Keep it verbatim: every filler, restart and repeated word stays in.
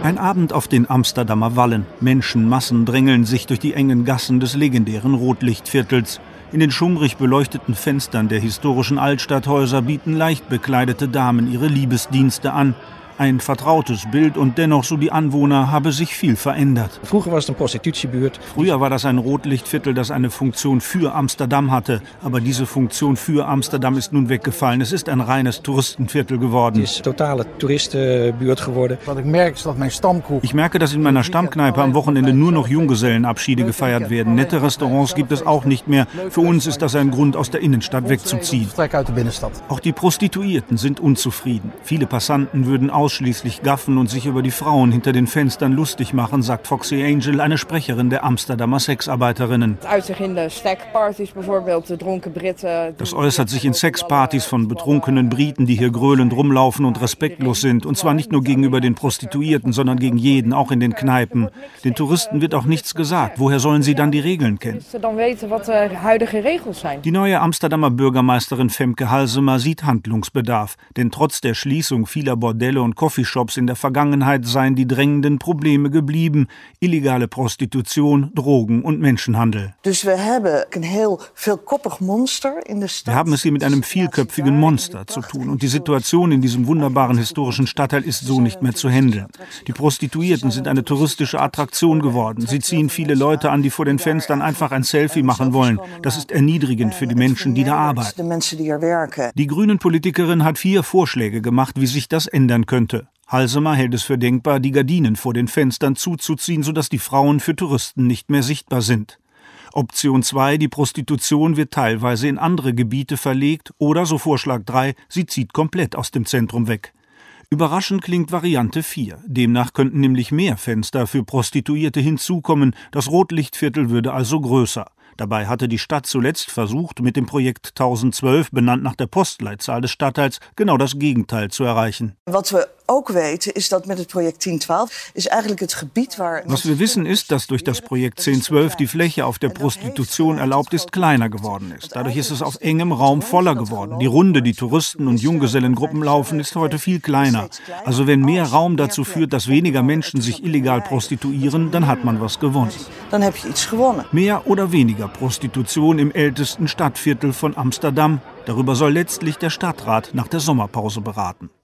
Ein Abend auf den Amsterdamer Wallen. Menschenmassen drängeln sich durch die engen Gassen des legendären Rotlichtviertels. In den schummrig beleuchteten Fenstern der historischen Altstadthäuser bieten leicht bekleidete Damen ihre Liebesdienste an. Ein vertrautes Bild und dennoch, so die Anwohner, habe sich viel verändert. Früher war es eine Prostitutiebuurt. Früher war das ein Rotlichtviertel, das eine Funktion für Amsterdam hatte. Aber diese Funktion für Amsterdam ist nun weggefallen. Es ist ein reines Touristenviertel geworden. Es ist eine totale Touristenbuurt geworden. Ich merke, dass in meiner Stammkneipe am Wochenende nur noch Junggesellenabschiede gefeiert werden. Nette Restaurants gibt es auch nicht mehr. Für uns ist das ein Grund, aus der Innenstadt wegzuziehen. Auch die Prostituierten sind unzufrieden. Viele Passanten würden ausschließlich gaffen und sich über die Frauen hinter den Fenstern lustig machen, sagt Foxy Angel, eine Sprecherin der Amsterdamer Sexarbeiterinnen. Das äußert sich in Sexpartys von betrunkenen Briten, die hier gröhlend rumlaufen und respektlos sind. Und zwar nicht nur gegenüber den Prostituierten, sondern gegen jeden, auch in den Kneipen. Den Touristen wird auch nichts gesagt. Woher sollen sie dann die Regeln kennen? Die neue Amsterdamer Bürgermeisterin Femke Halsema sieht Handlungsbedarf. Denn trotz der Schließung vieler Bordelle und Coffeeshops in der Vergangenheit seien die drängenden Probleme geblieben. Illegale Prostitution, Drogen und Menschenhandel. Wir haben es hier mit einem vielköpfigen Monster zu tun. Und die Situation in diesem wunderbaren historischen Stadtteil ist so nicht mehr zu handeln. Die Prostituierten sind eine touristische Attraktion geworden. Sie ziehen viele Leute an, die vor den Fenstern einfach ein Selfie machen wollen. Das ist erniedrigend für die Menschen, die da arbeiten. Die Grünen-Politikerin hat vier Vorschläge gemacht, wie sich das ändern könnte. Halsema hält es für denkbar, die Gardinen vor den Fenstern zuzuziehen, sodass die Frauen für Touristen nicht mehr sichtbar sind. Option zwei, die Prostitution wird teilweise in andere Gebiete verlegt oder, so Vorschlag drei, sie zieht komplett aus dem Zentrum weg. Überraschend klingt Variante vier. Demnach könnten nämlich mehr Fenster für Prostituierte hinzukommen, das Rotlichtviertel würde also größer. Dabei hatte die Stadt zuletzt versucht, mit dem Projekt tausendzwölf, benannt nach der Postleitzahl des Stadtteils, genau das Gegenteil zu erreichen. Was wir wissen ist, dass durch das Projekt zehn zwölf die Fläche, auf der Prostitution erlaubt ist, kleiner geworden ist. Dadurch ist es auf engem Raum voller geworden. Die Runde, die Touristen und Junggesellengruppen laufen, ist heute viel kleiner. Also wenn mehr Raum dazu führt, dass weniger Menschen sich illegal prostituieren, dann hat man was gewonnen. Dann habe ich iets gewonnen. Mehr oder weniger Prostitution im ältesten Stadtviertel von Amsterdam. Darüber soll letztlich der Stadtrat nach der Sommerpause beraten.